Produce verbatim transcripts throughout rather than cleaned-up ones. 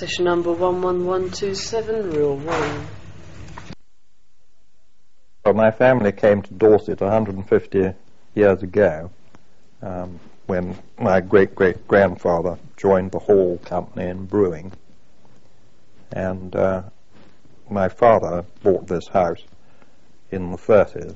Session number one one one two seven, rule one. Well, my family came to Dorset one hundred fifty years ago, um, when my great-great-grandfather joined the Hall Company in brewing. And uh, my father bought this house in the thirties.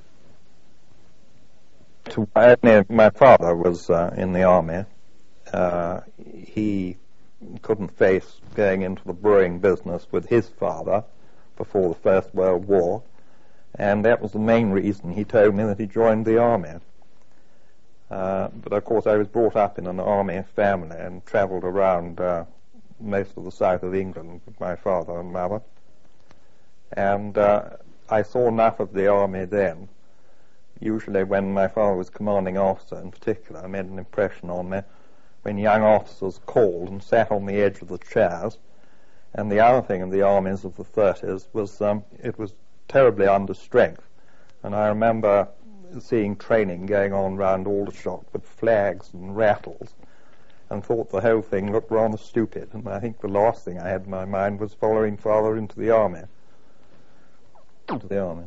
To, uh, my father was uh, in the army. Uh, he couldn't face going into the brewing business with his father before the First World War, and that was the main reason he told me that he joined the army. Uh, but of course I was brought up in an army family and travelled around uh, most of the south of England with my father and mother, and uh, I saw enough of the army then. Usually when my father was commanding officer in particular, it made an impression on me when young officers called and sat on the edge of the chairs. And the other thing in the armies of the thirties was um, it was terribly under strength. And I remember seeing training going on round Aldershot with flags and rattles, and thought the whole thing looked rather stupid. And I think the last thing I had in my mind was following father into the army. Into the army.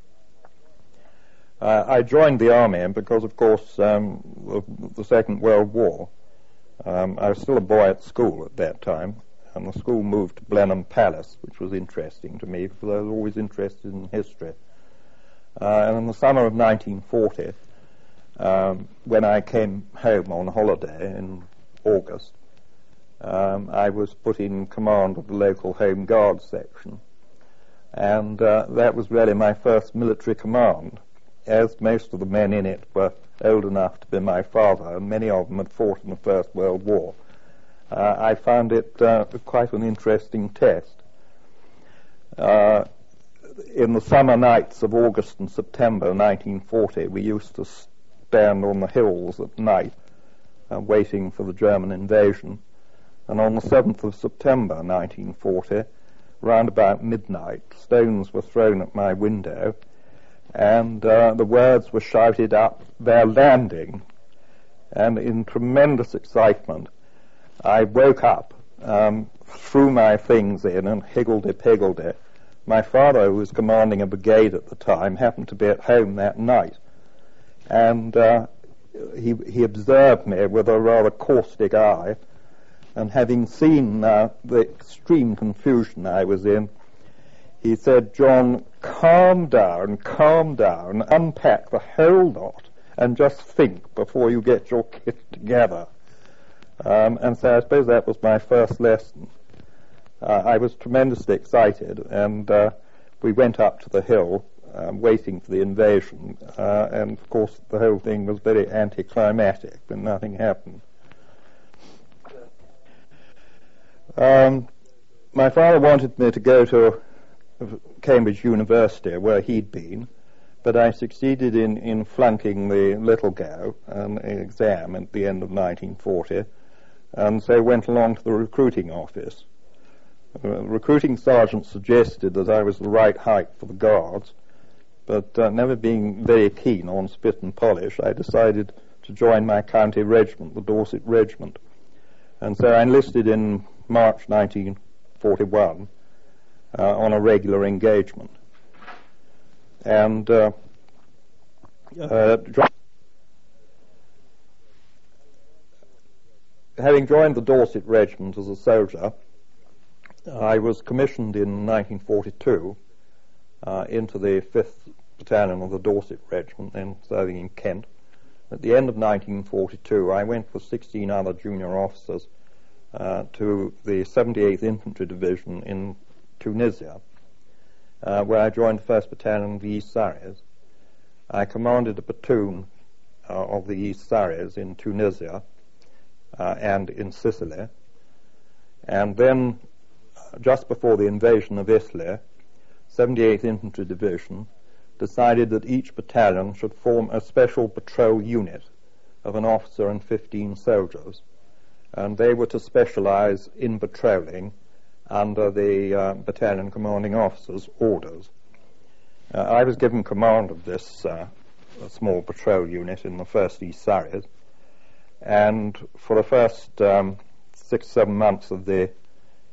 Uh, I joined the army because, of course, um, the, the Second World War. Um, I was still a boy at school at that time, and the school moved to Blenheim Palace, which was interesting to me because I was always interested in history. Uh, and in the summer of nineteen forty, um, when I came home on holiday in August, um, I was put in command of the local Home Guards section, and uh, that was really my first military command. As most of the men in it were old enough to be my father, and many of them had fought in the First World War, uh, I found it uh, quite an interesting test. Uh, in the summer nights of August and September nineteen forty, we used to stand on the hills at night uh, waiting for the German invasion. And on the seventh of September nineteen forty, round about midnight, stones were thrown at my window, and uh, the words were shouted up, "They're landing." And in tremendous excitement, I woke up, um, threw my things in, and higgledy-piggledy. My father, who was commanding a brigade at the time, happened to be at home that night, and uh, he, he observed me with a rather caustic eye, and having seen uh, the extreme confusion I was in, he said, "John, calm down, calm down, unpack the whole lot, and just think before you get your kit together." Um, and so I suppose that was my first lesson. Uh, I was tremendously excited, and uh, we went up to the hill, um, waiting for the invasion, uh, and of course the whole thing was very anticlimactic, and nothing happened. Um, my father wanted me to go to Cambridge University, where he'd been, but I succeeded in, in flunking the Littlegow um, exam at the end of nineteen forty, and so went along to the recruiting office. The uh, recruiting sergeant suggested that I was the right height for the Guards, but uh, never being very keen on spit and polish, I decided to join my county regiment, the Dorset Regiment, and so I enlisted in March nineteen forty-one. Uh, on a regular engagement. And uh, uh, having joined the Dorset Regiment as a soldier, I was commissioned in nineteen forty-two uh, into the fifth Battalion of the Dorset Regiment, then serving in Kent. At the end of nineteen forty-two, I went with sixteen other junior officers uh, to the seventy-eighth Infantry Division in Tunisia, uh, where I joined the first Battalion of the East Surreys. I commanded a platoon uh, of the East Surreys in Tunisia uh, and in Sicily. And then, uh, just before the invasion of Italy, seventy-eighth Infantry Division decided that each battalion should form a special patrol unit of an officer and fifteen soldiers, and they were to specialize in patrolling under the uh, battalion commanding officer's orders. Uh, I was given command of this uh, small patrol unit in the first East Surreys, and for the first um, six, seven months of the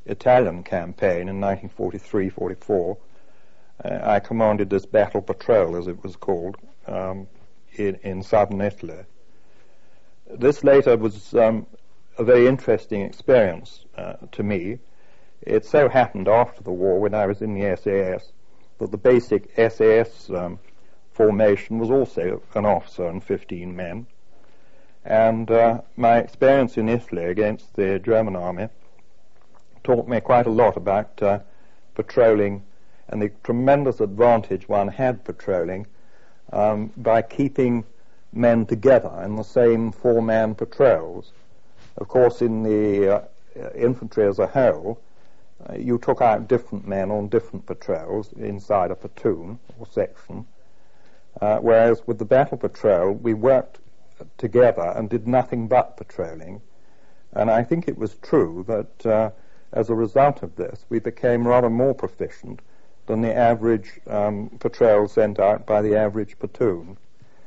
Italian campaign in nineteen forty-three forty-four, uh, I commanded this battle patrol, as it was called, um, in, in southern Italy. This later was um, a very interesting experience uh, to me. It so happened after the war, when I was in the S A S, that the basic S A S um, formation was also an officer and fifteen men. And uh, my experience in Italy against the German army taught me quite a lot about uh, patrolling and the tremendous advantage one had patrolling um, by keeping men together in the same four-man patrols. Of course, in the uh, infantry as a whole, uh, you took out different men on different patrols inside a platoon or section, uh, whereas with the battle patrol, we worked together and did nothing but patrolling. And I think it was true that uh, as a result of this, we became rather more proficient than the average um, patrol sent out by the average platoon.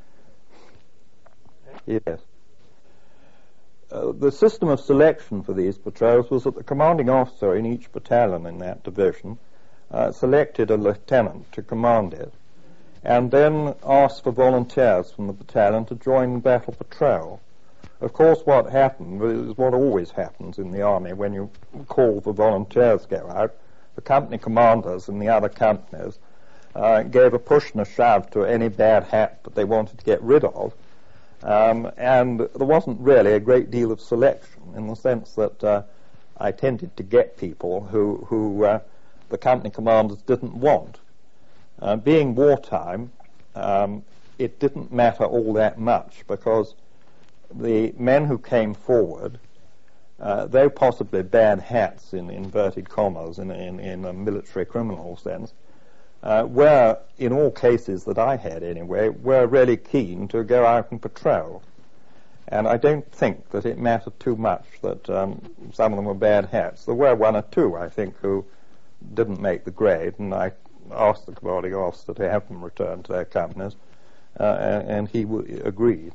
Yes. Uh, the system of selection for these patrols was that the commanding officer in each battalion in that division uh, selected a lieutenant to command it, and then asked for volunteers from the battalion to join the battle patrol. Of course, what happened is what always happens in the army when you call for volunteers to go out. The company commanders in the other companies uh, gave a push and a shove to any bad hat that they wanted to get rid of. Um, and there wasn't really a great deal of selection, in the sense that uh, I tended to get people who, who uh, the company commanders didn't want. Uh, being wartime, um, it didn't matter all that much, because the men who came forward, uh, though possibly bad hats in inverted commas in, in, in a military criminal sense, Uh, were, in all cases that I had anyway, were really keen to go out and patrol. And I don't think that it mattered too much that um, some of them were bad hats. There were one or two, I think, who didn't make the grade, and I asked the commanding officer to have them returned to their companies, uh, and, and he w- agreed.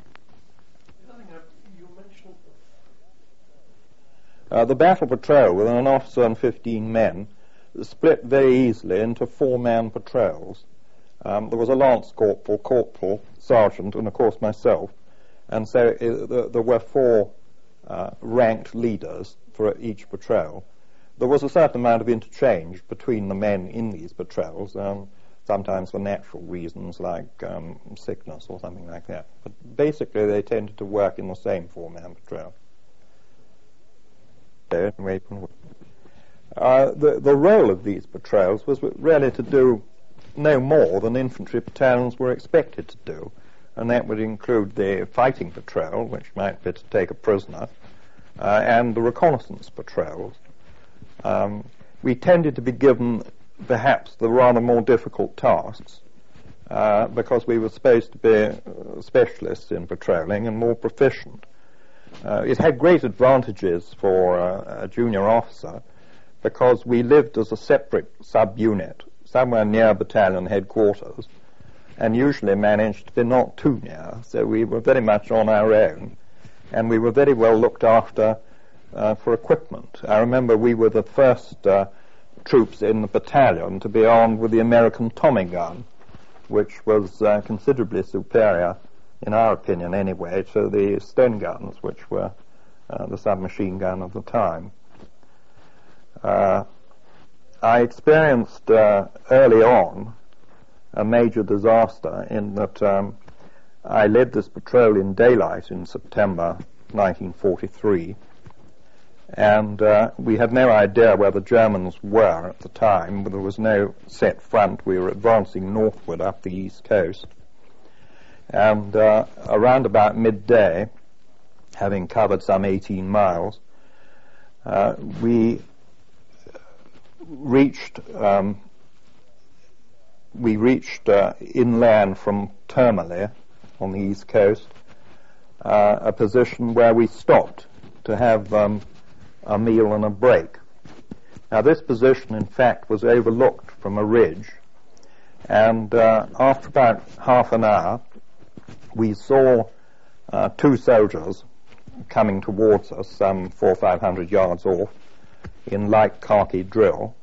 You mentioned uh, the battle patrol, with an officer and fifteen men, split very easily into four-man patrols. Um, there was a lance corporal, corporal, sergeant, and of course myself, and so uh, th- there were four uh, ranked leaders for each patrol. There was a certain amount of interchange between the men in these patrols, um, sometimes for natural reasons like um, sickness or something like that. But basically they tended to work in the same four-man patrol. Uh, the, the role of these patrols was really to do no more than infantry battalions were expected to do, and that would include the fighting patrol, which might be to take a prisoner, uh, and the reconnaissance patrols. Um, we tended to be given perhaps the rather more difficult tasks, uh, because we were supposed to be uh, specialists in patrolling and more proficient. Uh, it had great advantages for uh, a junior officer, because we lived as a separate sub-unit, somewhere near battalion headquarters, and usually managed to be not too near, so we were very much on our own, and we were very well looked after uh, for equipment. I remember we were the first uh, troops in the battalion to be armed with the American Tommy gun, which was uh, considerably superior, in our opinion anyway, to the Sten guns, which were uh, the submachine gun of the time. Uh, I experienced uh, early on a major disaster in that um, I led this patrol in daylight in September nineteen forty-three, and uh, we had no idea where the Germans were at the time. There was no set front. We were advancing northward up the east coast, and uh, around about midday, having covered some eighteen miles, uh, we reached um, we reached uh, inland from Termoli on the east coast, uh, a position where we stopped to have um, a meal and a break. Now this position in fact was overlooked from a ridge, and uh, after about half an hour we saw uh, two soldiers coming towards us, some four or five hundred yards off, in light khaki drill.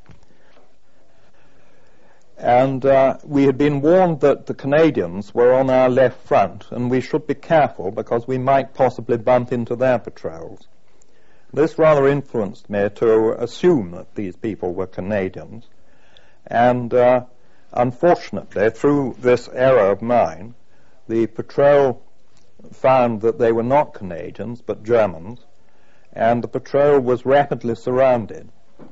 And uh, we had been warned that the Canadians were on our left front, and we should be careful because we might possibly bump into their patrols. This rather influenced me to assume that these people were Canadians, and uh, unfortunately, through this error of mine, the patrol found that they were not Canadians but Germans, and the patrol was rapidly surrounded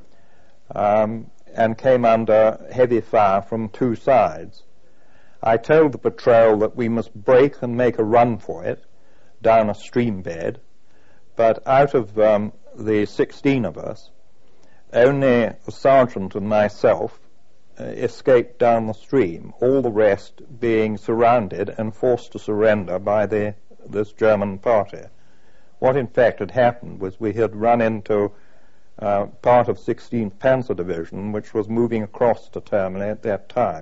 um, and came under heavy fire from two sides. I told the patrol that we must break and make a run for it down a stream bed, but out of um, the sixteen of us, only the sergeant and myself uh, escaped down the stream, all the rest being surrounded and forced to surrender by the, this German party. What in fact had happened was we had run into uh, part of sixteenth Panzer Division, which was moving across to Termini at that time.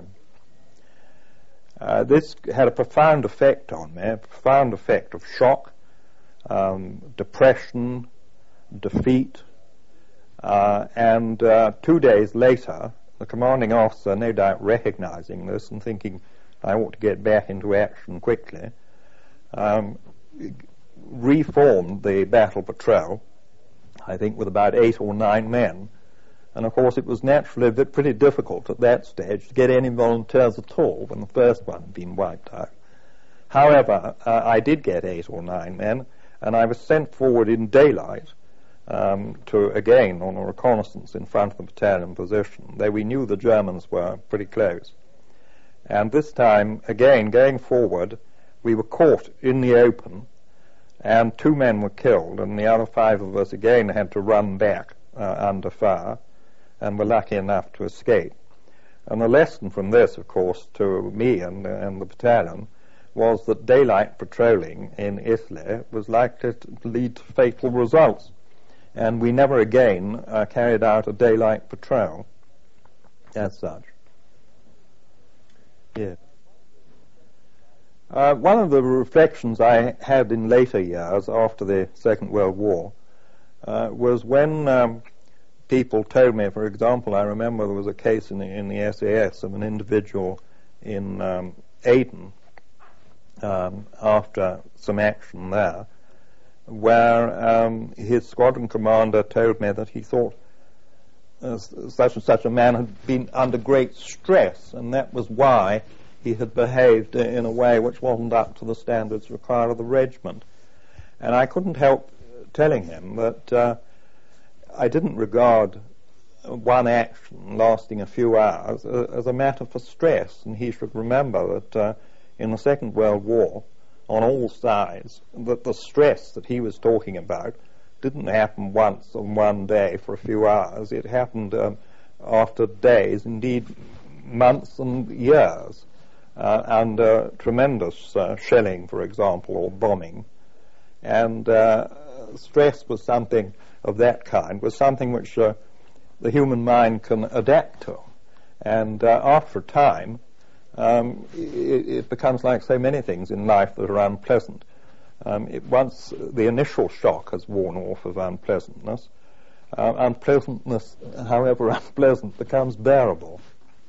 Uh, this had a profound effect on me, a profound effect of shock, um, depression, defeat, uh, and uh, two days later, the commanding officer, no doubt recognizing this and thinking I ought to get back into action quickly, um, reformed the battle patrol, I think with about eight or nine men. And of course it was naturally pretty difficult at that stage to get any volunteers at all when the first one had been wiped out. However, uh, I did get eight or nine men, and I was sent forward in daylight um, to, again, on a reconnaissance in front of the battalion position, though we knew the Germans were pretty close. And this time, again, going forward, we were caught in the open, and two men were killed, and the other five of us again had to run back uh, under fire, and were lucky enough to escape. And the lesson from this, of course, to me and, and the battalion, was that daylight patrolling in Italy was likely to lead to fatal results, and we never again uh, carried out a daylight patrol as such. Yeah. Uh, one of the reflections I had in later years after the Second World War uh, was when um, people told me, for example, I remember there was a case in the, in the S A S of an individual in um, Aden um, after some action there, where um, his squadron commander told me that he thought uh, such and such a man had been under great stress, and that was why he had behaved in a way which wasn't up to the standards required of the regiment. And I couldn't help telling him that uh, I didn't regard one action lasting a few hours uh, as a matter for stress, and he should remember that uh, in the Second World War, on all sides, that the stress that he was talking about didn't happen once on one day for a few hours. It happened um, after days, indeed months and years. Uh, under tremendous uh, shelling, for example, or bombing. And uh, stress was something of that kind, was something which uh, the human mind can adapt to. And uh, after a time, um, it, it becomes like so many things in life that are unpleasant. Um, it, once the initial shock has worn off of unpleasantness, uh, unpleasantness, however unpleasant, becomes bearable.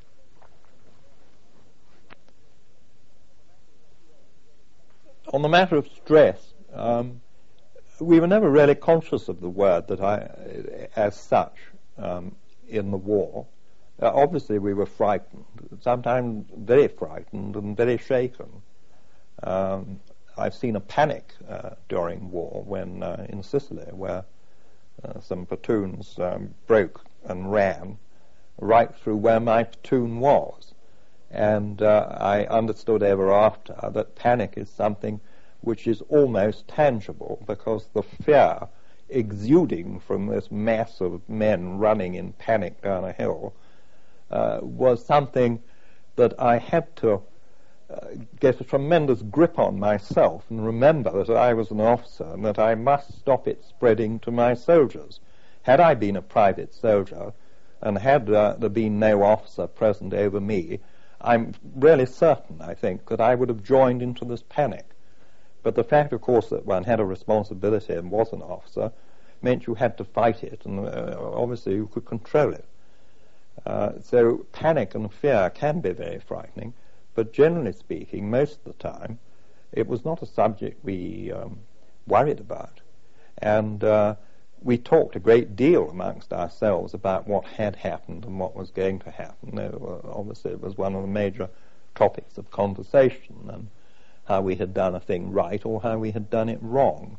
On the matter of stress, um, we were never really conscious of the word that I, as such, um, in the war. Uh, obviously, we were frightened, sometimes very frightened and very shaken. Um, I've seen a panic uh, during war when uh, in Sicily, where uh, some platoons um, broke and ran right through where my platoon was. And uh, I understood ever after that panic is something which is almost tangible, because the fear exuding from this mass of men running in panic down a hill uh, was something that I had to uh, get a tremendous grip on myself and remember that I was an officer and that I must stop it spreading to my soldiers. Had I been a private soldier and had uh, there been no officer present over me, I'm really certain, I think, that I would have joined into this panic. But the fact, of course, that one had a responsibility and was an officer meant you had to fight it, and uh, obviously you could control it. Uh, so panic and fear can be very frightening, but generally speaking, most of the time, it was not a subject we um, worried about. And uh, we talked a great deal amongst ourselves about what had happened and what was going to happen. It was, obviously, it was one of the major topics of conversation, and how we had done a thing right or how we had done it wrong.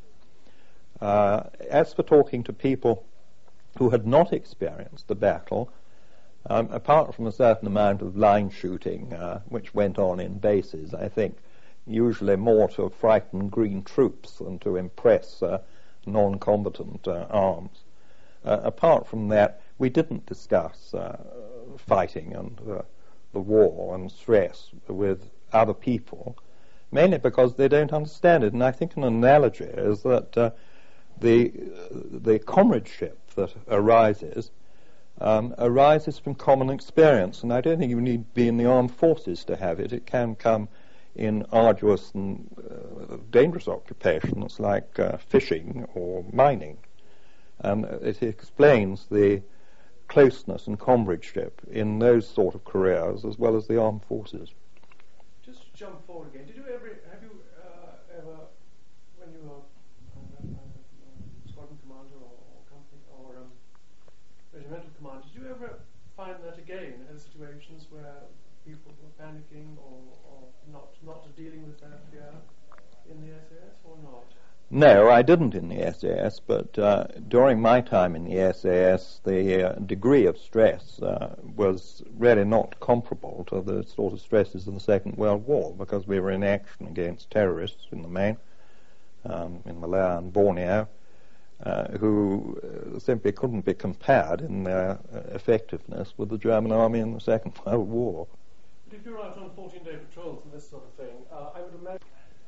Uh, as for talking to people who had not experienced the battle, um, apart from a certain amount of line shooting, uh, which went on in bases, I think, usually more to frighten green troops than to impress uh, non-combatant uh, arms. Uh, apart from that, we didn't discuss uh, fighting and uh, the war and stress with other people, mainly because they don't understand it. And I think an analogy is that uh, the the comradeship that arises um, arises from common experience, and I don't think you need to be in the armed forces to have it. It can come in arduous and uh, dangerous occupations like uh, fishing or mining, and it explains the closeness and comradeship in those sort of careers as well as the armed forces. Just to jump forward again, did you ever, have you uh, ever, when you were uh, uh, squadron commander or, or company or um, regimental commander, did you ever find that again in situations where people were panicking or, or not not dealing with their fear in the S A S or not? No, I didn't in the S A S, but uh, during my time in the S A S, the uh, degree of stress uh, was really not comparable to the sort of stresses of the Second World War, because we were in action against terrorists in the main, um, in Malaya and Borneo, uh, who uh, simply couldn't be compared in their uh, effectiveness with the German army in the Second World War. But if you're out on fourteen-day patrols and this sort of thing, uh, I would imagine...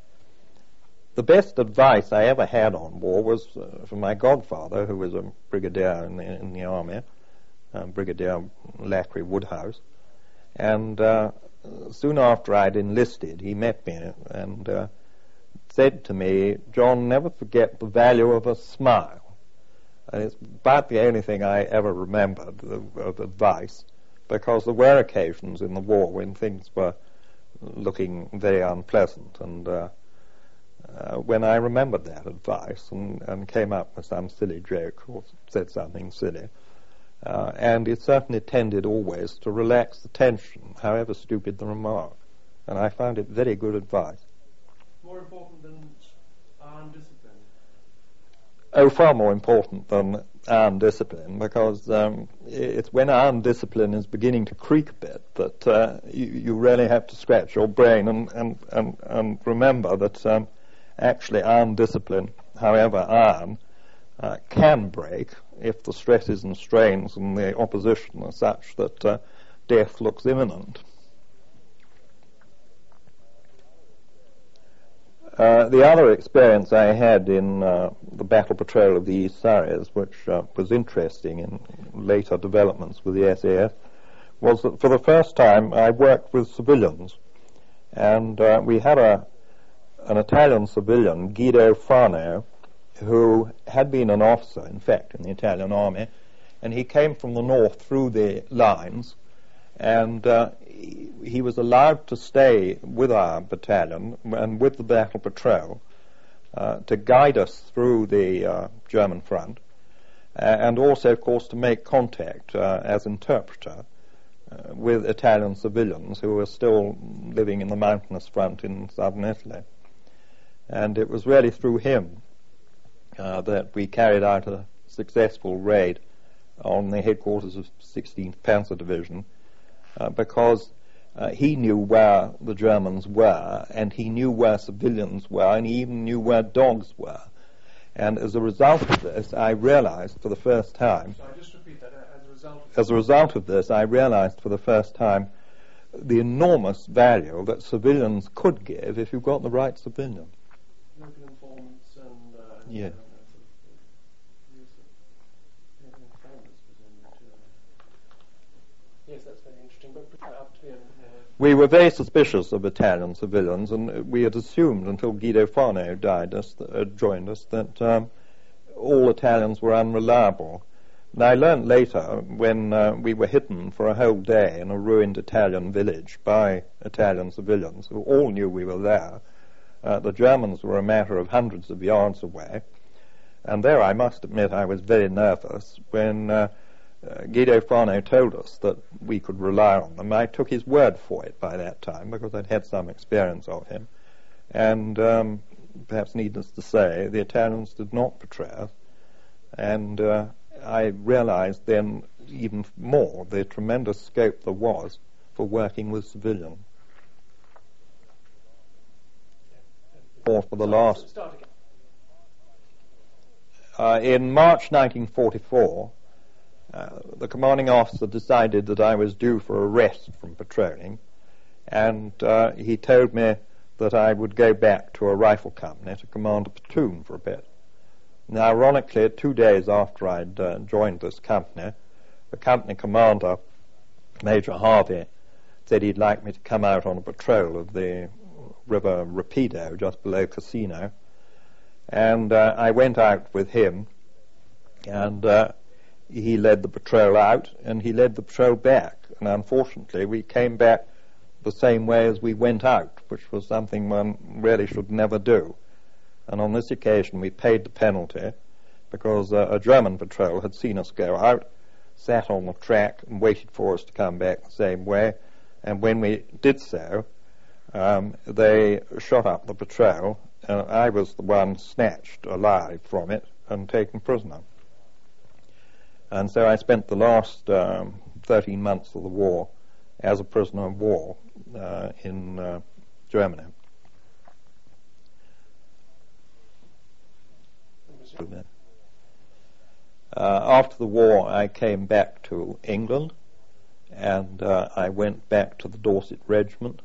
The best advice I ever had on war was uh, from my godfather, who was a brigadier in the, in the army, um, Brigadier Lackery Woodhouse. And uh, soon after I'd enlisted, he met me and uh, said to me, "John, never forget the value of a smile." And it's about the only thing I ever remembered of, of advice, because there were occasions in the war when things were looking very unpleasant, and uh, Uh, when I remembered that advice and, and came up with some silly joke or said something silly. Uh, and it certainly tended always to relax the tension, however stupid the remark. And I found it very good advice. More important than armed discipline? Oh, far more important than armed discipline, because um, it's when armed discipline is beginning to creak a bit that uh, you, you really have to scratch your brain and, and, and, and remember that um, actually armed discipline, however armed, uh, can break if the stresses and strains and the opposition are such that uh, death looks imminent. Uh, the other experience I had in uh, the battle patrol of the East Surreys, which uh, was interesting in later developments with the S A F, was that for the first time I worked with civilians, and uh, we had a an Italian civilian, Guido Fano, who had been an officer, in fact, in the Italian army, and he came from the north through the lines, and uh, he, he was allowed to stay with our battalion and with the battle patrol uh, to guide us through the uh, German front, uh, and also, of course, to make contact uh, as interpreter uh, with Italian civilians who were still living in the mountainous front in southern Italy. And it was really through him uh, that we carried out a successful raid on the headquarters of sixteenth Panzer Division, uh, because uh, he knew where the Germans were, and he knew where civilians were, and he even knew where dogs were. And as a result of this, I realized for the first time... Sorry, just repeat that. As a result of As a result of this, I realized for the first time the enormous value that civilians could give if you've got the right civilian. local informants and... Uh, Yeah. and, uh, sort of use of local informants, presumably, too. Yes, that's very interesting, but up to the end. Uh, We were very suspicious of Italian civilians, and we had assumed until Guido Fano died us, uh, joined us, that um, all Italians were unreliable. And I learned later, when uh, we were hidden for a whole day in a ruined Italian village by Italian civilians who all knew we were there, uh, the Germans were a matter of hundreds of yards away, and there I must admit I was very nervous when uh, uh, Guido Fano told us that we could rely on them. I took his word for it by that time because I'd had some experience of him, and um, perhaps needless to say, the Italians did not betray us, and uh, I realized then even more the tremendous scope there was for working with civilians. Or for the last... Uh, in March nineteen forty-four, uh, the commanding officer decided that I was due for a rest from patrolling, and uh, he told me that I would go back to a rifle company to command a platoon for a bit. Now, ironically, two days after I'd uh, joined this company, the company commander, Major Harvey, said he'd like me to come out on a patrol of the River Rapido, just below Cassino. And uh, I went out with him, and uh, he led the patrol out, and he led the patrol back. And unfortunately, we came back the same way as we went out, which was something one really should never do. And on this occasion we paid the penalty because uh, a German patrol had seen us go out, sat on the track and waited for us to come back the same way, and when we did so, um, they shot up the patrol, and I was the one snatched alive from it and taken prisoner. And so I spent the last um, thirteen months of the war as a prisoner of war uh, in uh, Germany. Uh, after the war, I came back to England, and uh, I went back to the Dorset Regiment.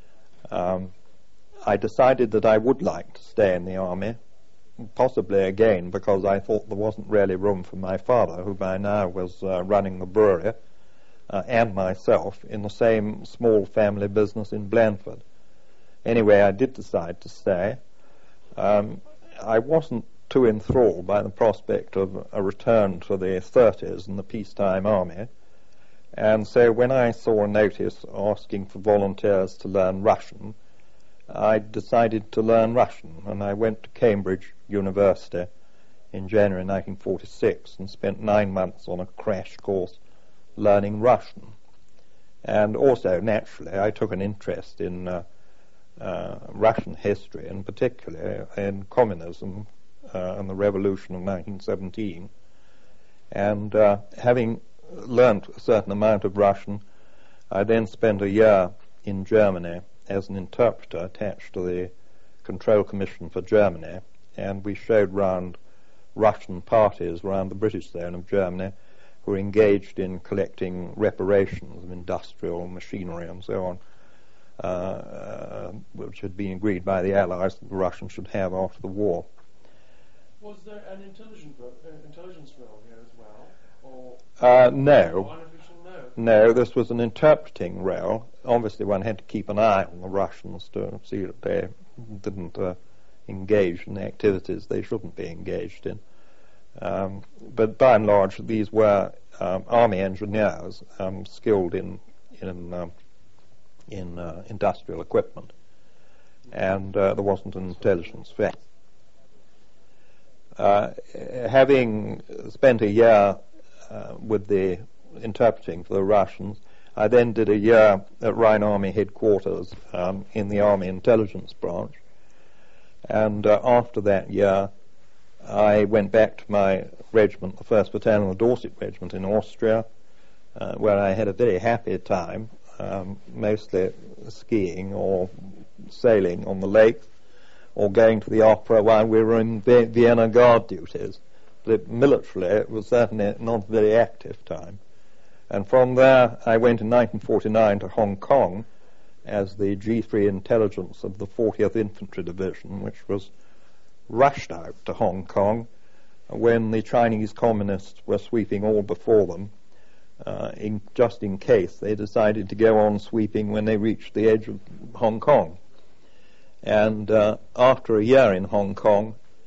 Um, I decided that I would like to stay in the army, possibly again because I thought there wasn't really room for my father, who by now was uh, running the brewery, uh, and myself in the same small family business in Blandford. Anyway, I did decide to stay. Um, I wasn't too enthralled by the prospect of a return to the thirties in the peacetime army, and so when I saw a notice asking for volunteers to learn Russian, I decided to learn Russian, and I went to Cambridge University in January nineteen forty-six and spent nine months on a crash course learning Russian. And also, naturally, I took an interest in uh, uh, Russian history, and particularly in communism Uh, and the revolution of nineteen seventeen, and uh, having learnt a certain amount of Russian, I then spent a year in Germany as an interpreter attached to the Control Commission for Germany, and we showed round Russian parties around the British zone of Germany who were engaged in collecting reparations of industrial machinery and so on, uh, uh, which had been agreed by the Allies that the Russians should have after the war. Was there an intelligence role, uh, intelligence role here as well? Or uh, no. Or unofficial, no. No, this was an interpreting role. Obviously, one had to keep an eye on the Russians to see that they didn't uh, engage in the activities they shouldn't be engaged in. Um, but by and large, these were um, army engineers um, skilled in in um, in uh, industrial equipment, and uh, there wasn't an intelligence fact. Uh, having spent a year uh, with the interpreting for the Russians, I then did a year at Rhine Army headquarters um, in the Army Intelligence Branch, and uh, after that year I went back to my regiment, the first Battalion of the Dorset Regiment in Austria, uh, where I had a very happy time, um, mostly skiing or sailing on the lake, or going to the opera while we were in Vienna Guard duties. But militarily, it was certainly not a very active time. And from there, I went in nineteen forty-nine to Hong Kong as the G three intelligence of the fortieth Infantry Division, which was rushed out to Hong Kong when the Chinese communists were sweeping all before them, uh, in, just in case they decided to go on sweeping when they reached the edge of Hong Kong. And uh, after a year in Hong Kong,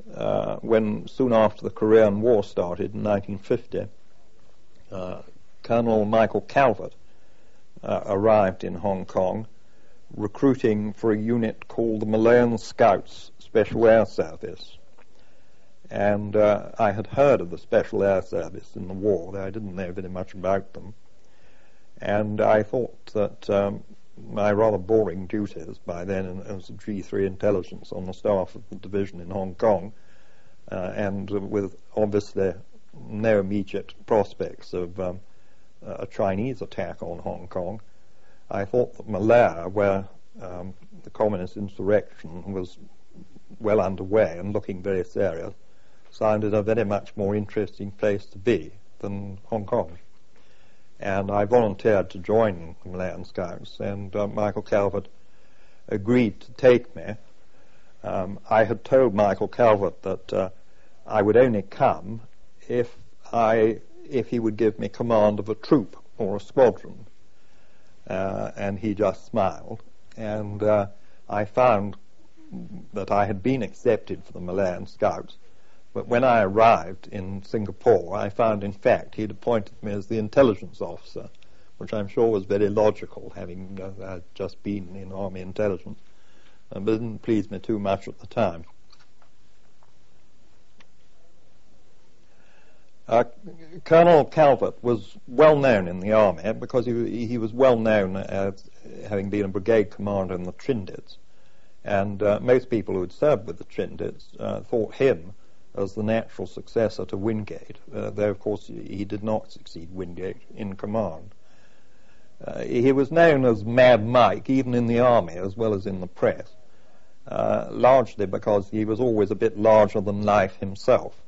uh, when soon after the Korean War started in nineteen fifty, uh, Colonel Michael Calvert uh, arrived in Hong Kong, recruiting for a unit called the Malayan Scouts Special Air Service. And uh, I had heard of the Special Air Service in the war, though I didn't know very much about them. And I thought that um, my rather boring duties by then as a G three intelligence on the staff of the division in Hong Kong, uh, and uh, with obviously no immediate prospects of um, a Chinese attack on Hong Kong, I thought that Malaya, where um, the communist insurrection was well underway and looking very serious, sounded a very much more interesting place to be than Hong Kong. And I volunteered to join the Malayan Scouts, and uh, Michael Calvert agreed to take me. Um, I had told Michael Calvert that uh, I would only come if I if he would give me command of a troop or a squadron, uh, and he just smiled. And uh, I found that I had been accepted for the Malayan Scouts. But when I arrived in Singapore, I found, in fact, he'd appointed me as the intelligence officer, which I'm sure was very logical, having uh, I'd just been in Army intelligence, uh, but it didn't please me too much at the time. Uh, Colonel Calvert was well known in the Army because he, he was well known as having been a brigade commander in the Trindits, and uh, most people who had served with the Trindits uh, thought him as the natural successor to Wingate, uh, though of course he did not succeed Wingate in command. Uh, he was known as Mad Mike even in the Army as well as in the press, uh, largely because he was always a bit larger than life himself.